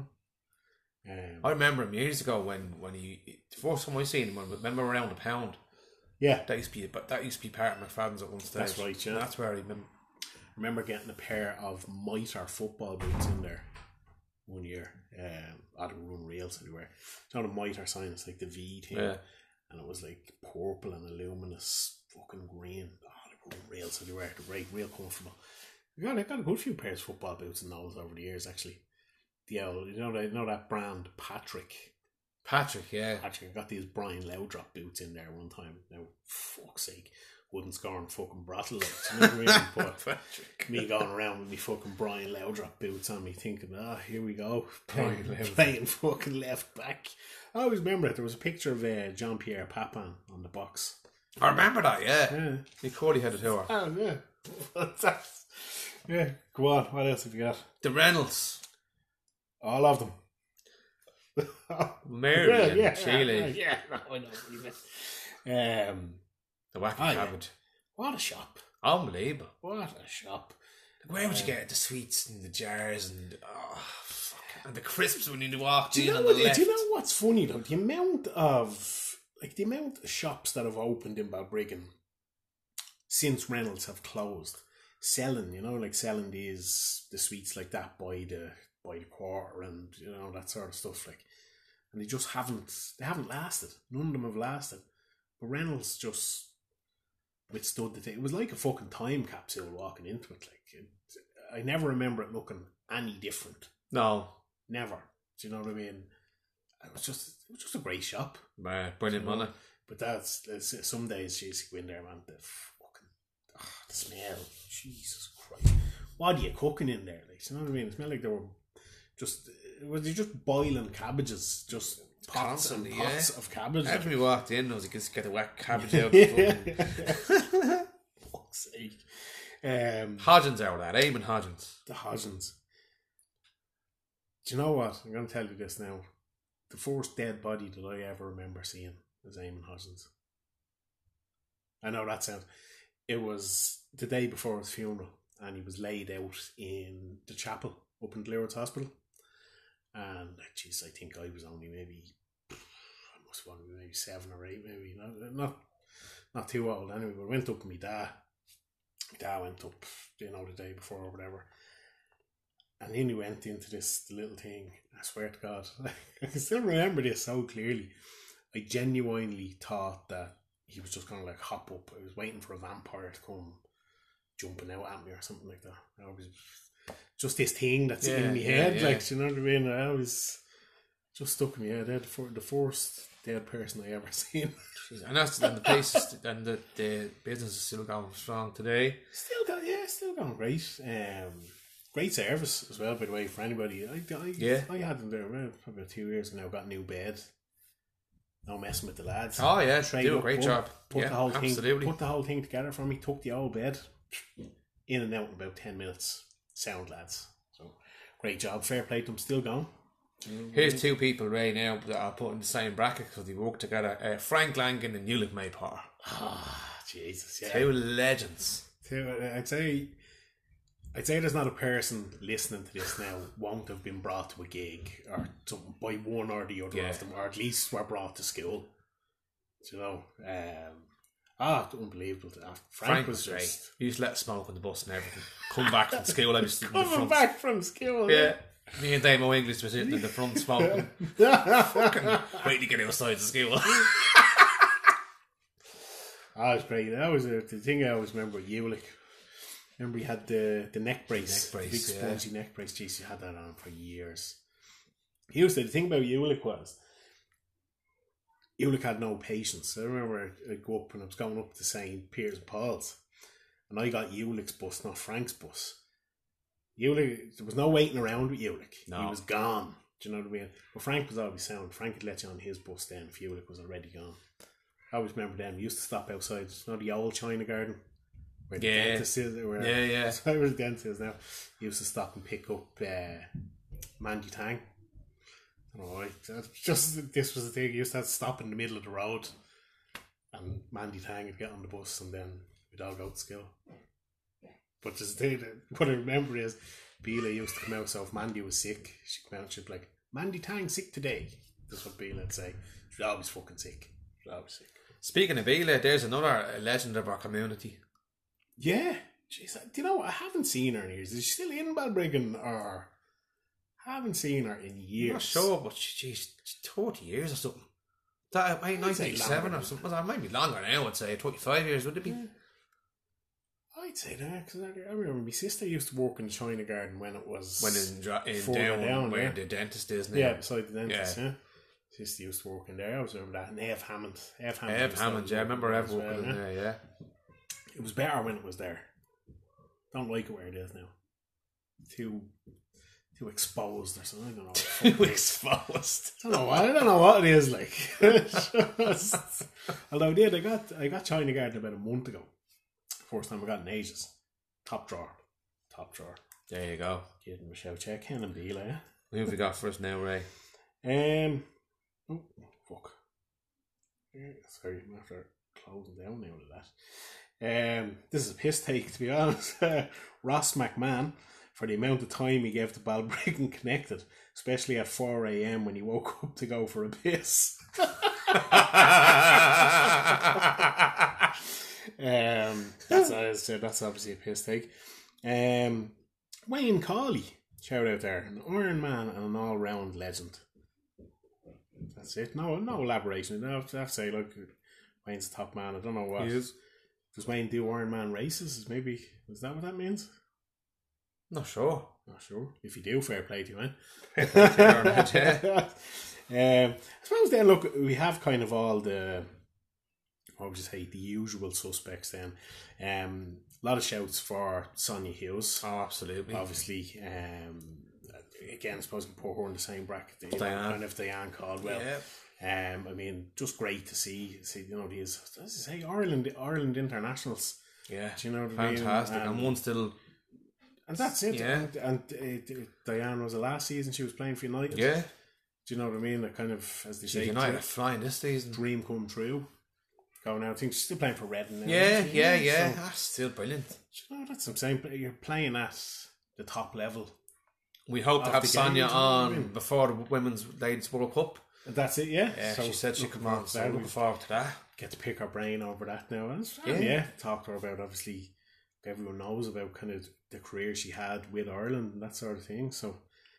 I remember him years ago when he, the first time I seen him, I remember around the pound. Yeah, that used to be part of McFadden's at one stage. That's right, yeah. And that's where I remember getting a pair of Mitre football boots in there one year. I'd run reels everywhere. The Mitre sign, it's like the V thing, and it was like purple and a luminous fucking green. They run reels everywhere. They're real comfortable. I got a good few pairs of football boots and those over the years, actually. The old, that brand, Patrick, yeah. Patrick, I got these Brian Loudrop boots in there one time. Now, fuck's sake, wouldn't score on fucking Brattle. But me going around with me fucking Brian Loudrop boots on me, thinking, here we go, playing fucking left back. I always remember it. There was a picture of Jean-Pierre Papin on the box. I remember that, yeah. He Cody had a tour. Oh, yeah. Yeah, go on. What else have you got? The Reynolds. All of them. Mary and Chile. Yeah, I know what you mean. The Wacky Cabbage. What a shop. Unbelievable. What a shop. Where would you get the sweets and the jars and and the crisps when you walked in on the left? Do you know what's funny though? The amount of shops that have opened in Balbriggan since Reynolds have closed, selling these the sweets like that by the quarter and that sort of stuff, and they just haven't lasted. None of them have lasted. But Reynolds just withstood the thing. It was like a fucking time capsule walking into it. I never remember it looking any different. No, never. Do you know what I mean? It was just a great shop. Brilliant money. But that's some days you go in there, man. The fucking the smell. Jesus Christ! What are you cooking in there? You know what I mean? It smelled like they were just boiling cabbages, just pots and pots of cabbage. Every time we walked in, I was like, just get the wet cabbage out. Fuck's sake. Hodgins out of that, Eamon Hodgins. The Hodgins. Do you know what? I'm going to tell you this now. The first dead body that I ever remember seeing was Eamon Hodgins. I know that sounds... It was the day before his funeral, and he was laid out in the chapel up in Glenrothes Hospital. And, jeez, I think I was only maybe, I must have been maybe 7 or 8, maybe. Not too old anyway, but I went up with my dad. My dad went up, the day before or whatever. And then he went into this little thing. I swear to God, I can still remember this so clearly. I genuinely thought that he was just going to like hop up. I was waiting for a vampire to come jumping out at me or something like that. I was just this thing that's in my head, like, you know what I mean? I was just stuck in my head. The first dead person I ever seen. And the place and the business is still going strong today. Still going great. Great service as well, by the way, for anybody. I had them there probably about 2 years and now. Got a new bed. No messing with the lads. Oh yeah, do a great job. Put the whole thing together for me. Took the old bed in and out in about 10 minutes. Sound lads. So great job. Fair play to them. Still going. Here's two people right now that I'll put in the same bracket because they work together. Frank Langan and Ulick Maypower. Jesus, yeah. Two legends. I'd say there's not a person listening to this now won't have been brought to a gig or something by one or the other of them, or at least were brought to school. You know, unbelievable. Frank was just great. He used to let smoke on the bus and everything. Come back from school, I was sitting in the front. Coming back from school, yeah. Me and Damo English were sitting in the front smoking. Fucking waiting to get outside the school. That was great. That was the thing I always remember with Ulick. Remember he had the neck brace, big spongy neck brace. Jeez, he had that on for years. The thing about Ulick was Ulick had no patience. I remember I'd go up and I was going up to St. Peter's and Paul's, and I got Ulick's bus, not Frank's bus. Ulick, there was no waiting around with Ulick. No. He was gone. Do you know what I mean? But Frank was always sound. Frank would let you on his bus then if Ulick was already gone. I always remember them. We used to stop outside, you know, the old China Garden where the dentist is. So I was the dentist now. He used to stop and pick up Mandy Tang. I don't know, this was the thing. He used to have to stop in the middle of the road and Mandy Tang would get on the bus and then we'd all go to school. But what I remember is Bela used to come out, so if Mandy was sick, she'd come out and she'd be like, Mandy Tang sick today. That's what Bela would say. She's always fucking sick. Speaking of Bela, there's another legend of our community. Yeah. Jeez, do you know what? I haven't seen her in years. Is she still in Balbriggan or... I haven't seen her in years. I'm not sure, but she's 30 years or something. That might 97 or something. It might be longer now, I'd say. 25 years, would it be? Yeah. I'd say that, because I remember my sister used to work in the China Garden when it was... down where the dentist is now. Yeah, beside the dentist, yeah. Sister used to work in there, I always remember that. And Ev Hammond. Ev Hammond, I remember Ev working in there, yeah. It was better when it was there. Don't like it where it is now. Too exposed or something. I don't know. Too exposed. I don't know what it is like. Although I got China Garden about a month ago. First time I got in ages. Top drawer. There you go. Give them a shout check. Ken and Bela, yeah. Who have we got for us now, Ray? Oh, fuck. Sorry, I'm after closing down now to that. This is a piss take, to be honest. Ross McMahon, for the amount of time he gave to Balbriggan Connected, especially at 4 a.m. when he woke up to go for a piss. That's obviously a piss take. Wayne Cawley, shout out there, an Iron Man and an all-round legend. That's it. No elaboration. I have to say, look, Wayne's a top man. I don't know what. He is. Does Wayne do Iron Man races? Is that what that means? Not sure. If you do, fair play to you, man. Yeah. I suppose then, look, we have kind of all the, what would you say, the usual suspects then. A lot of shouts for Sonia Hughes. Oh, absolutely. Obviously. Again, I suppose we put her in the same bracket. Diane. Kind of Diane Caldwell. Yeah. I mean, just great to see these, as I say, Ireland internationals. Yeah. Do you know what fantastic. I mean? And one still... And that's it. Yeah. And Diane, was the last season she was playing for United? Yeah. Do you know what I mean? That kind of, as they say, United are flying this season. Dream come true. Going out, I think she's still playing for Reading now. Yeah. So, that's still brilliant. You know, that's what I'm saying. You're playing at the top level We hope to have Sonia on before the Women's Ladies World Cup. That's it, yeah. Yeah, so she said she'd come on, so looking forward to that. Get to pick her brain over that now. Talk to her about, obviously, everyone knows about kind of the career she had with Ireland and that sort of thing. So,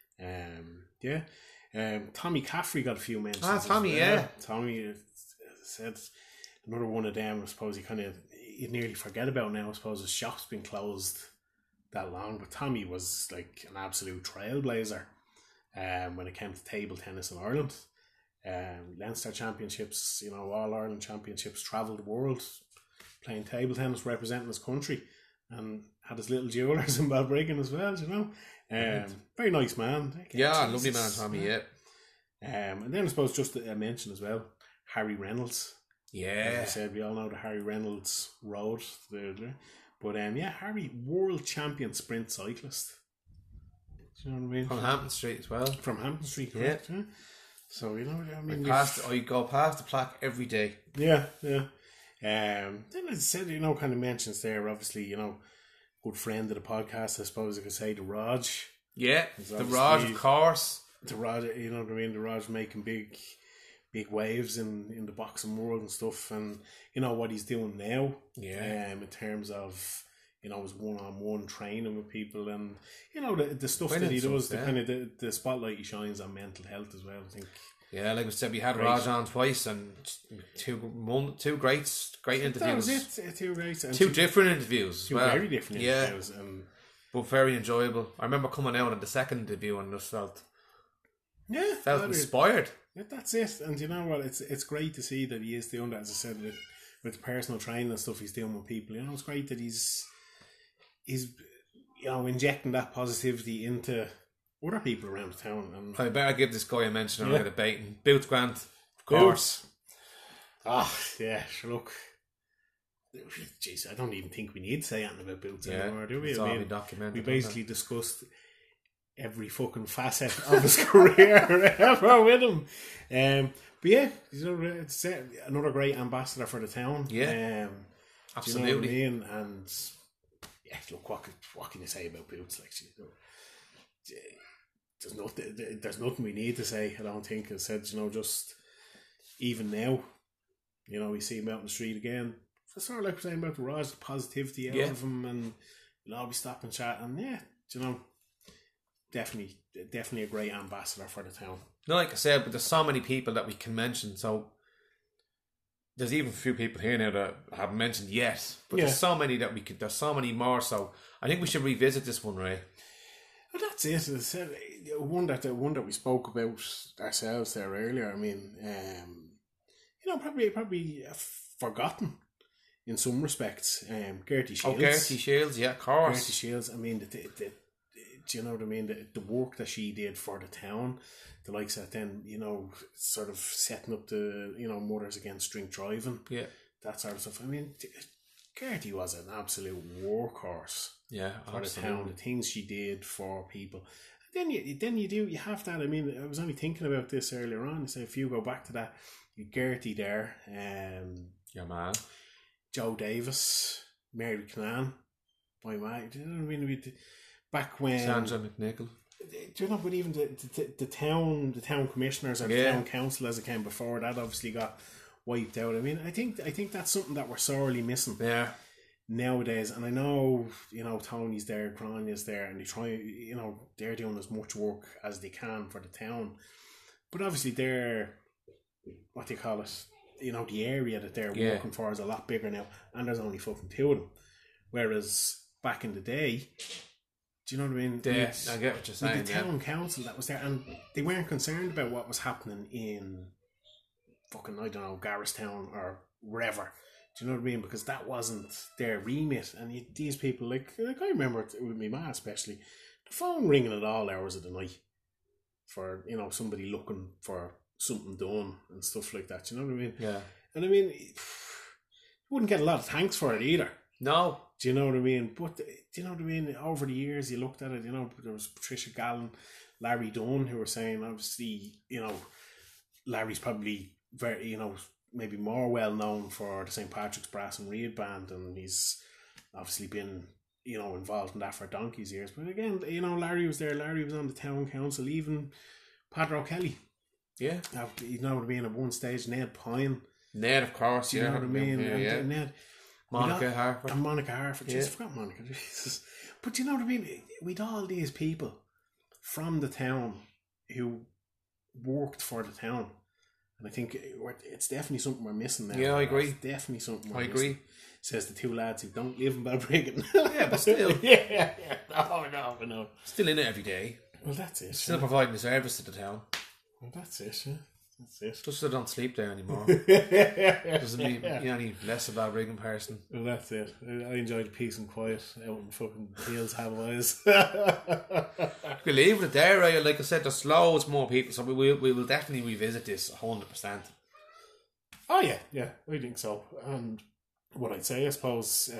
Tommy Caffrey got a few mentions. Tommy said another one of them. I suppose you nearly forget about now. I suppose his shop's been closed that long, but Tommy was like an absolute trailblazer when it came to table tennis in Ireland. Leinster Championships, All Ireland Championships, travelled the world playing table tennis, representing his country, and had his little jewellers in Balbriggan as well. Very nice man. Lovely man, Tommy. And then I suppose just to mention as well, Harry Reynolds. Yeah, as I said, we all know the Harry Reynolds Road there. But Harry, world champion sprint cyclist. Do you know what I mean? From Hampton Street as well. From Hampton Street, correct. Yeah. So I go past the plaque every day. Yeah. Then as I said, kind of mentions there, obviously, good friend of the podcast, I suppose I could say, the Raj. Yeah, the Raj, of course. The Raj, you know what I mean? The Raj making big waves in the boxing world and stuff, and what he's doing now. Yeah. In terms of his one-on-one training with people, and the stuff that he does, the kind of the spotlight he shines on mental health as well. I think. Yeah, like we said, we had Raj on twice, and two great interviews. That was it. Two great, and two different interviews. Two very different interviews, but very enjoyable. I remember coming out at the second interview and just felt inspired. Yeah, that's it. And you know what? It's great to see that he is doing that. As I said, with personal training and stuff he's doing with people. It's great that he's injecting that positivity into other people around town. And I better give this guy a mention on the baiting. Boots Grant, of course. Sure, look. Jeez, I don't even think we need to say anything about Boots anymore, do we? We basically discussed every fucking facet of his career ever with him. It's another great ambassador for the town. Yeah, absolutely. You know what I mean? And look, what can you say about Boots? Like, there's nothing we need to say. I don't think. As I said, just even now, we see him out in the street again. It's sort of like we're saying about the Raj, the positivity out of him, and you'll all be stopping chat, and definitely a great ambassador for the town. No, like I said, but there's so many people that we can mention. So there's even a few people here now that I haven't mentioned yet. But there's so many that we could. There's so many more. So I think we should revisit this one, Ray. Well, that's it. As I said, one that we spoke about ourselves there earlier. I mean, probably forgotten in some respects. Gertie Shields. Oh, Gertie Shields, yeah, of course. Gertie Shields. I mean, do you know what I mean? The work that she did for the town, the likes of then, sort of setting up the, Mothers Against Drink Driving. Yeah. That sort of stuff. I mean, Gertie was an absolute workhorse. Yeah, for absolutely. The town, the things she did for people. And then you have that. I mean, I was only thinking about this earlier on. So if you go back to that, Gertie there, your man, Joe Davis, Mary Canaan, my man. Do you know what I mean? Back when Sandra McNichol. Do you know? But even the town commissioners or the town council as it came before that obviously got wiped out. I mean, I think that's something that we're sorely missing. Yeah. Nowadays, and I know, Tony's there, Granya's there, and they try, they're doing as much work as they can for the town. But obviously they're, what do you call it? The area that they're working for is a lot bigger now, and there's only fucking two of them. Whereas back in the day, do you know what I mean? Yeah, I get what you're saying. The town council that was there, and they weren't concerned about what was happening in fucking, I don't know, Garristown or wherever. Do you know what I mean? Because that wasn't their remit. And these people, like I remember it with my ma especially, the phone ringing at all hours of the night for, somebody looking for something done and stuff like that. Do you know what I mean? Yeah. And I mean, you wouldn't get a lot of thanks for it either. No. Do you know what I mean? But, do you know what I mean? Over the years, you looked at it, there was Patricia Gallen, Larry Dunn, who were saying, obviously, Larry's probably very, maybe more well known for the St. Patrick's Brass and Reed Band, and he's obviously been involved in that for donkey's years. But again, Larry was there. Larry was on the town council. Even Padre O'Kelly. Yeah. You know what I mean? At one stage, Ned Pine. Ned, of course. You know what I mean? Yeah. Ned. Monica Harford. And Monica Harford. Jeez, I forgot Monica. Jesus. But you know what I mean? We'd all these people from the town who worked for the town. And I think it's definitely something we're missing now. Yeah, I agree. It's definitely something we're I agree. missing. Says the two lads who don't live in Balbriggan. Yeah, but still. yeah. No. Still in it every day. Well, that's it. Still providing the service to the town. Well, that's it. Yeah. That's it. Just so they don't sleep there anymore. Doesn't mean you're any less of a Balbriggan person. Well, that's it. I enjoy the peace and quiet out in fucking Hills Have-Eyes. We'll leave it there, right? Like I said, there's loads more people, so we will definitely revisit this 100%. Oh, yeah, I think so. And what I'd say, I suppose,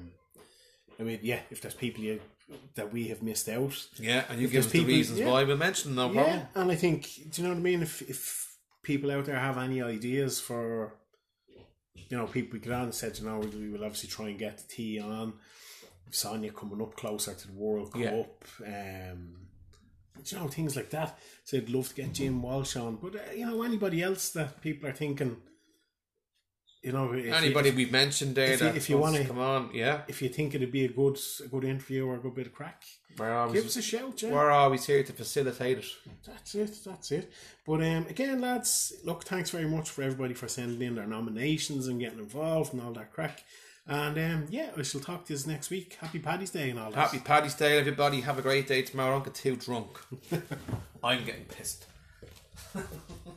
if there's people that we have missed out. Yeah, and you give us the reasons why, we'll mention them, no problem. Yeah, and I think, do you know what I mean? If people out there have any ideas for, people we get on and said, we will obviously try and get the tea on. Sonia coming up closer to the World Cup. Things like that. So I'd love to get Jim Walsh on. But, anybody else that people are thinking, anybody we've mentioned there if you want to come on, if you think it'd be a good interview or a good bit of crack, give us a shout. We're always here to facilitate it. That's it. But again, lads, look, thanks very much for everybody for sending in their nominations and getting involved and all that crack. And I shall talk to you next week. Happy Paddy's Day and all that. Happy Paddy's Day, everybody. Have a great day tomorrow. Don't get too drunk. I'm getting pissed.